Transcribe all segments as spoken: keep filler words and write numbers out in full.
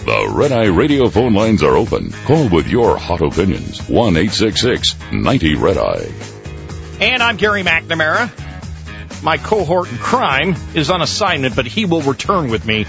The Red Eye Radio phone lines are open. Call with your hot opinions. one eight six six ninety Red Eye. And I'm Gary McNamara. My cohort in crime is on assignment, but he will return with me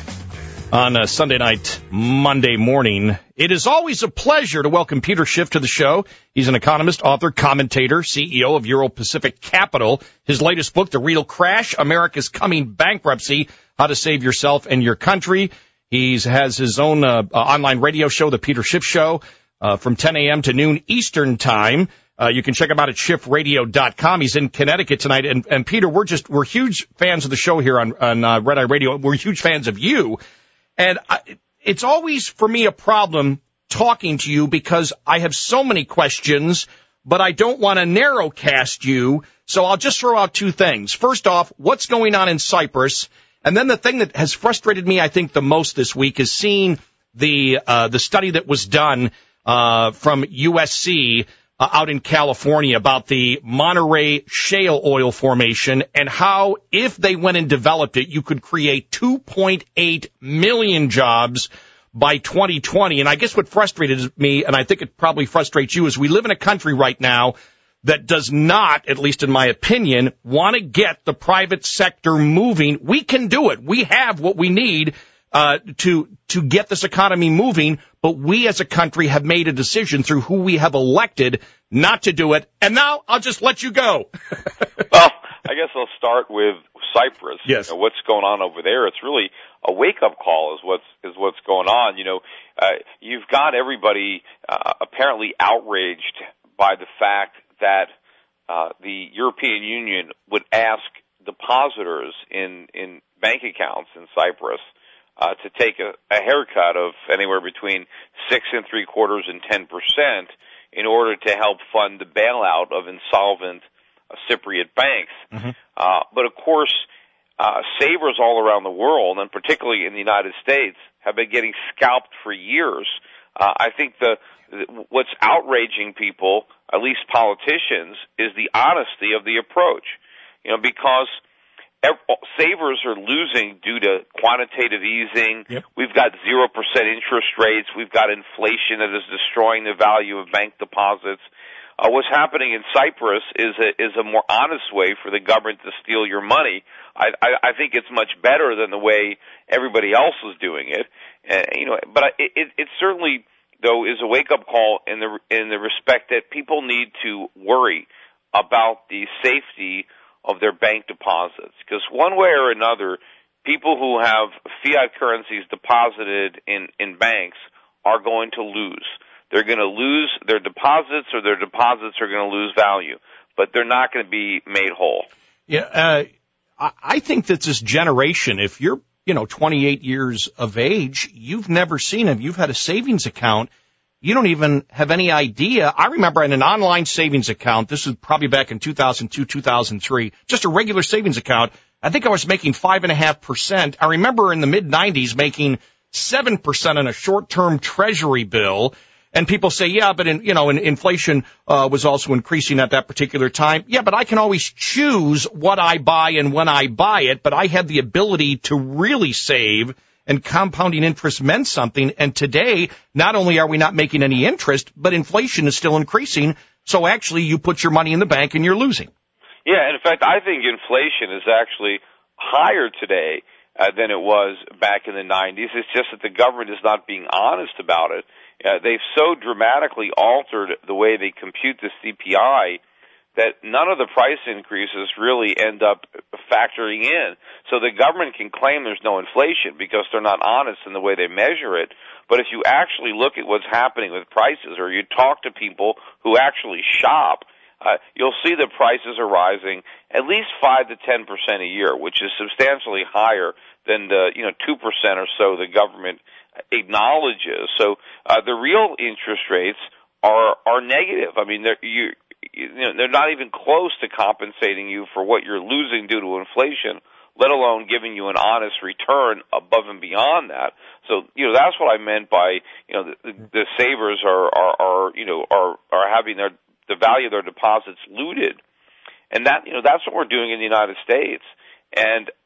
on a Sunday night, Monday morning. It is always a pleasure to welcome Peter Schiff to the show. He's an economist, author, commentator, C E O of Euro Pacific Capital. His latest book, The Real Crash, America's Coming Bankruptcy, How to Save Yourself and Your Country. He has his own uh, uh, online radio show, The Peter Schiff Show, uh, from ten a.m. to noon Eastern Time. Uh, you can check him out at schiff radio dot com. He's in Connecticut tonight. And, and Peter, we're just, we're huge fans of the show here on, on uh, Red Eye Radio. We're huge fans of you. And I, it's always, for me, a problem talking to you because I have so many questions, but I don't want to narrowcast you. So I'll just throw out two things. First off, what's going on in Cyprus? And then the thing that has frustrated me, I think, the most this week is seeing the uh, the study that was done uh, from U S C uh, out in California about the Monterey Shale Oil Formation and how, if they went and developed it, you could create two point eight million jobs by twenty twenty. And I guess what frustrated me, and I think it probably frustrates you, is we live in a country right now that does not, at least in my opinion, want to get the private sector moving. We can do it. We have what we need uh to to get this economy moving, but we as a country have made a decision through who we have elected not to do it. And now I'll just let you go. Well, I guess I'll start with Cyprus. Yes. You know, what's going on over there? It's really a wake-up call is what's is what's going on. You know, uh, you've got everybody uh, apparently outraged by the fact that uh, the European Union would ask depositors in, in bank accounts in Cyprus uh, to take a, a haircut of anywhere between six and three quarters and ten percent in order to help fund the bailout of insolvent uh, Cypriot banks. Mm-hmm. Uh, but of course, uh, savers all around the world, and particularly in the United States, have been getting scalped for years. Uh, I think the what's outraging people, at least politicians, is the honesty of the approach. You know, because ev- savers are losing due to quantitative easing. Yep. We've got zero percent interest rates. We've got inflation that is destroying the value of bank deposits. Uh, what's happening in Cyprus is a, is a more honest way for the government to steal your money. I, I, I think it's much better than the way everybody else is doing it. Uh, you know, but it, it, it certainly, though, is a wake-up call in the in the respect that people need to worry about the safety of their bank deposits. Because one way or another, people who have fiat currencies deposited in, in banks are going to lose. They're going to lose their deposits, or their deposits are going to lose value, but they're not going to be made whole. Yeah, uh, I think that this generation, if you're, you know, twenty-eight years of age, you've never seen it. You've had a savings account. You don't even have any idea. I remember in an online savings account, this was probably back in two thousand two, two thousand three, just a regular savings account. I think I was making five and a half percent. I remember in the mid nineties making seven percent on a short-term treasury bill. And people say, yeah, but in, you know, in, inflation uh, was also increasing at that particular time. Yeah, but I can always choose what I buy and when I buy it. But I had the ability to really save, and compounding interest meant something. And today, not only are we not making any interest, but inflation is still increasing. So actually, you put your money in the bank and you're losing. Yeah, in fact, I think inflation is actually higher today uh, than it was back in the nineties. It's just that the government is not being honest about it. Uh, they've so dramatically altered the way they compute the C P I that none of the price increases really end up factoring in. So the government can claim there's no inflation because they're not honest in the way they measure it. But if you actually look at what's happening with prices, or you talk to people who actually shop, uh, you'll see that prices are rising at least five to ten percent a year, which is substantially higher than the, you know, two percent or so the government acknowledges. So uh, the real interest rates are are negative. I mean, they're you, you know, they're not even close to compensating you for what you're losing due to inflation, let alone giving you an honest return above and beyond that. So, you know, that's what I meant by, you know, the, the savers are, are, are you know, are, are having their, the value of their deposits looted. And that, you know, that's what we're doing in the United States. And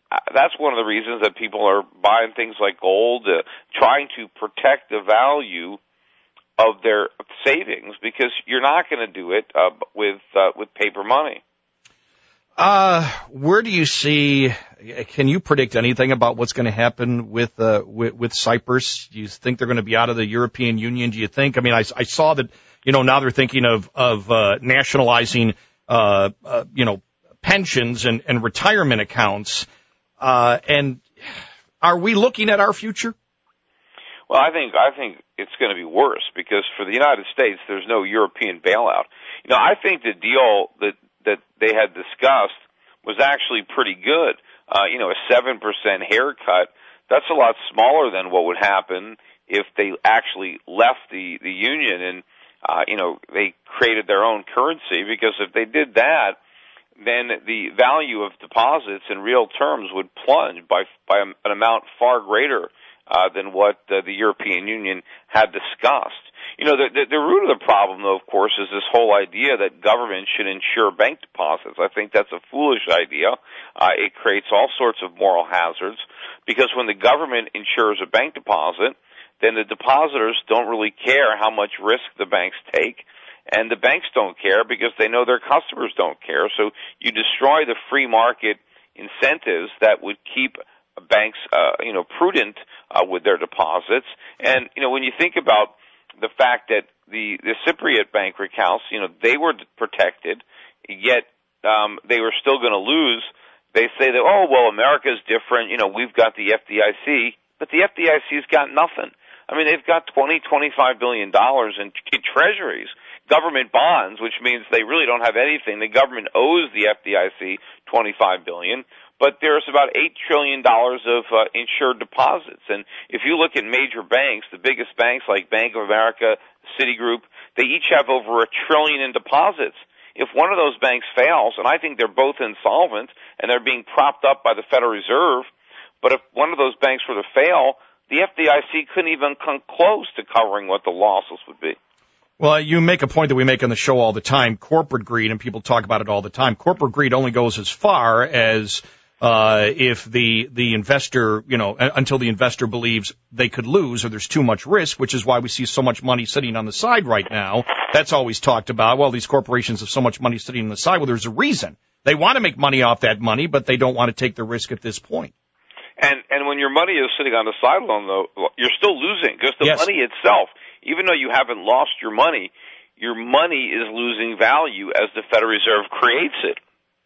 that's one of the reasons that people are buying things like gold, uh, trying to protect the value of their savings, because you're not going to do it uh, with uh, with paper money. Uh, where do you see, can you predict anything about what's going to happen with, uh, with, with Cyprus? Do you think they're going to be out of the European Union? Do you think, I mean, I, I saw that, you know, now they're thinking of, of, uh, nationalizing, uh, uh, you know, pensions and, and retirement accounts. Uh, and are we looking at our future? Well, I think, I think it's going to be worse, because for the United States, there's no European bailout. You know, I think the deal that, that they had discussed was actually pretty good. Uh, you know, a seven percent haircut, that's a lot smaller than what would happen if they actually left the, the union and, uh, you know, they created their own currency, because if they did that, then the value of deposits in real terms would plunge by, by an amount far greater uh, than what uh, the European Union had discussed. You know, the, the, the root of the problem, though, of course, is this whole idea that government should insure bank deposits. I think that's a foolish idea. Uh, it creates all sorts of moral hazards, because when the government insures a bank deposit, then the depositors don't really care how much risk the banks take, and the banks don't care because they know their customers don't care. So you destroy the free market incentives that would keep banks, uh, you know, prudent uh, with their deposits. And, you know, when you think about the fact that the, the Cypriot bank accounts, you know, they were protected, yet um, they were still going to lose. They say that, oh, well, America's different. You know, we've got the F D I C, but the F D I C's got nothing. I mean, they've got twenty, twenty-five billion dollars in, in treasuries, government bonds, which means they really don't have anything. The government owes the F D I C twenty-five billion dollars. But there's about eight trillion dollars of uh, insured deposits. And if you look at major banks, the biggest banks like Bank of America, Citigroup, they each have over a trillion in deposits. If one of those banks fails, and I think they're both insolvent and they're being propped up by the Federal Reserve, but if one of those banks were to fail, the F D I C couldn't even come close to covering what the losses would be. Well, you make a point that we make on the show all the time, corporate greed, and people talk about it all the time. Corporate greed only goes as far as Uh, if the, the investor, you know, until the investor believes they could lose or there's too much risk, which is why we see so much money sitting on the side right now. That's always talked about. Well, these corporations have so much money sitting on the side. Well, there's a reason. They want to make money off that money, but they don't want to take the risk at this point. And, and when your money is sitting on the sideline, though, you're still losing, because the yes. money itself, even though you haven't lost your money, your money is losing value as the Federal Reserve creates it.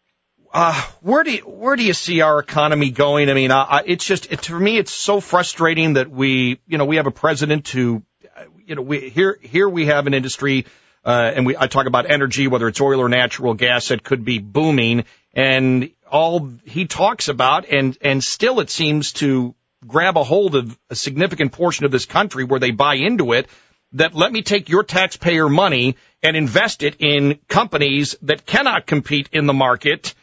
Uh, where do you, where do you see our economy going? I mean, I, I, it's just, it, for me, it's so frustrating that we, you know, we have a president who, you know, we, here, here we have an industry, uh, and we, I talk about energy, whether it's oil or natural gas, that could be booming, and all he talks about, and, and still it seems to grab a hold of a significant portion of this country where they buy into it, that let me take your taxpayer money and invest it in companies that cannot compete in the market.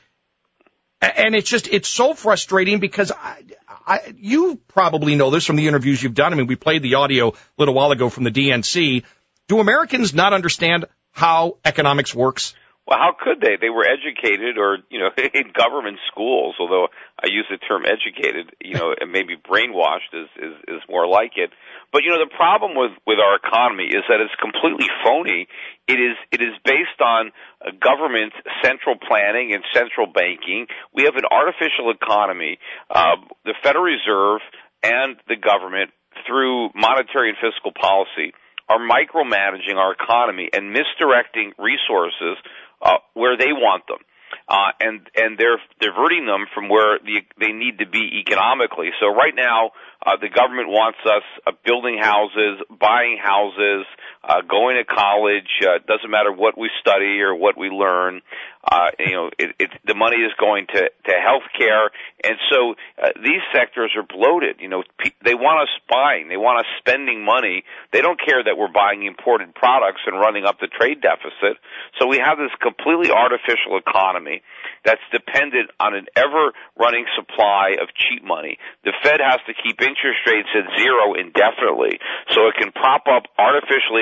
And it's just, it's so frustrating because I, I, you probably know this from the interviews you've done. I mean, we played the audio a little while ago from the D N C. Do Americans not understand how economics works? Well, how could they? They were educated or, you know, in government schools, although I use the term educated, you know, and maybe brainwashed is, is, is more like it. But, you know, the problem with, with our economy is that it's completely phony. It is, it is based on government central planning and central banking. We have an artificial economy. Uh, the Federal Reserve and the government, through monetary and fiscal policy, are micromanaging our economy and misdirecting resources uh, where they want them. Uh, and, and they're diverting them from where the, they need to be economically. So right now, uh, the government wants us uh, building houses, buying houses, uh, going to college. Uh, doesn't matter what we study or what we learn. Uh, you know, it, it, the money is going to, to health care. And so, uh, these sectors are bloated. You know, pe- they want us buying. They want us spending money. They don't care that we're buying imported products and running up the trade deficit. So we have this completely artificial economy that's dependent on an ever-running supply of cheap money. The Fed has to keep interest rates at zero indefinitely so it can prop up artificially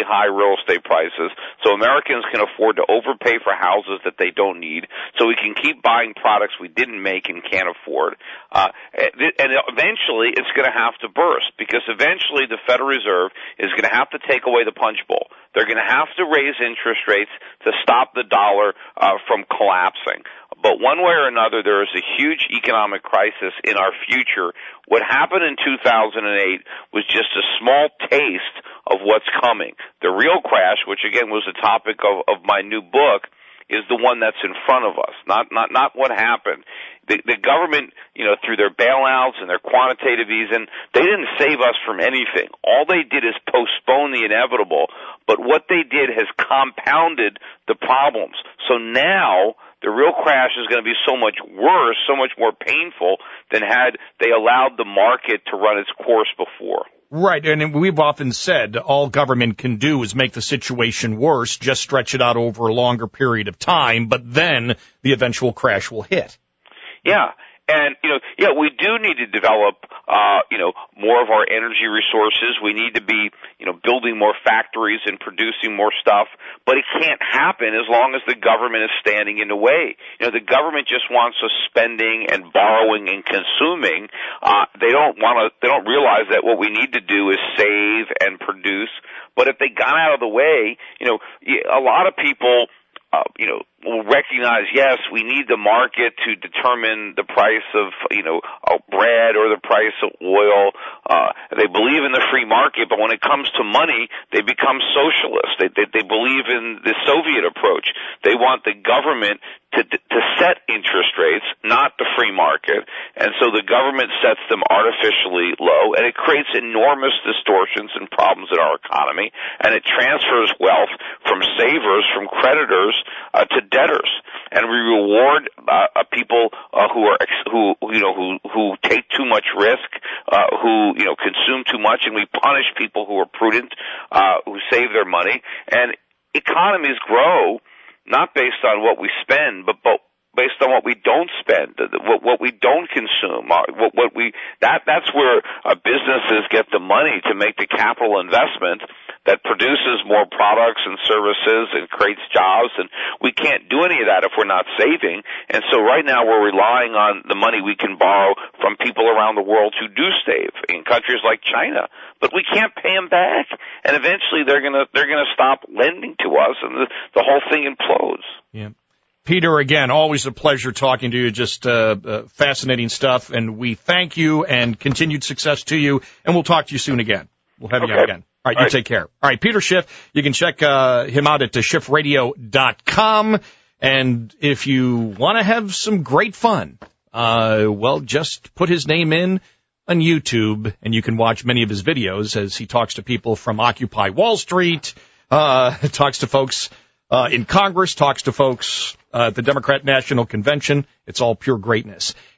high real estate prices, so Americans can afford to overpay for houses that they don't need, so we can keep buying products we didn't make and can't afford. Uh, and eventually it's going to have to burst, because eventually the Federal Reserve is going to have to take away the punch bowl. They're going to have to raise interest rates to stop the dollar uh, from collapsing. But one way or another, there is a huge economic crisis in our future. What happened in two thousand eight was just a small taste of what's coming. The real crash, which again was the topic of, of my new book, is the one that's in front of us, not not not what happened. The, the government, you know, through their bailouts and their quantitative easing, they didn't save us from anything. All they did is postpone the inevitable, but what they did has compounded the problems. So now the real crash is going to be so much worse, so much more painful than had they allowed the market to run its course before. Right, and we've often said all government can do is make the situation worse, just stretch it out over a longer period of time, but then the eventual crash will hit. Yeah. And, you know, yeah, we do need to develop, uh, you know, more of our energy resources. We need to be, you know, building more factories and producing more stuff. But it can't happen as long as the government is standing in the way. You know, the government just wants us spending and borrowing and consuming. Uh, they don't want to, they don't realize that what we need to do is save and produce. But if they got out of the way, you know, a lot of people, Uh, you know, will recognize, yes, we need the market to determine the price of, you know, of bread or the price of oil. Uh, they believe in the free market, but when it comes to money, they become socialists. They, they, they believe in the Soviet approach. They want the government to, to set interest rates, not the free market. And so the government sets them artificially low, and it creates enormous distortions and problems in our economy, and it transfers wealth from savers, from creditors, uh, to debtors. And we reward uh, people uh, who are who you know who who take too much risk, uh, who you know consume too much, and we punish people who are prudent, uh, who save their money. And economies grow not based on what we spend, but but based on what we don't spend, what, what we don't consume, what, what we that that's where uh, businesses get the money to make the capital investment that produces more products and services and creates jobs, and we can't do any of that if we're not saving. And so right now we're relying on the money we can borrow from people around the world who do save in countries like China, but we can't pay them back, and eventually they're gonna they're gonna stop lending to us, and the, the whole thing implodes. Yeah. Peter, again, always a pleasure talking to you. Just uh, uh, fascinating stuff, and we thank you and continued success to you, and we'll talk to you soon again. We'll have okay. you on again. All right, All you right. take care. All right, Peter Schiff, you can check uh, him out at uh, schiff radio dot com, and if you want to have some great fun, uh, well, just put his name in on YouTube, and you can watch many of his videos as he talks to people from Occupy Wall Street, uh, talks to folks uh, in Congress, talks to folks uh, at the Democrat National Convention. It's all pure greatness.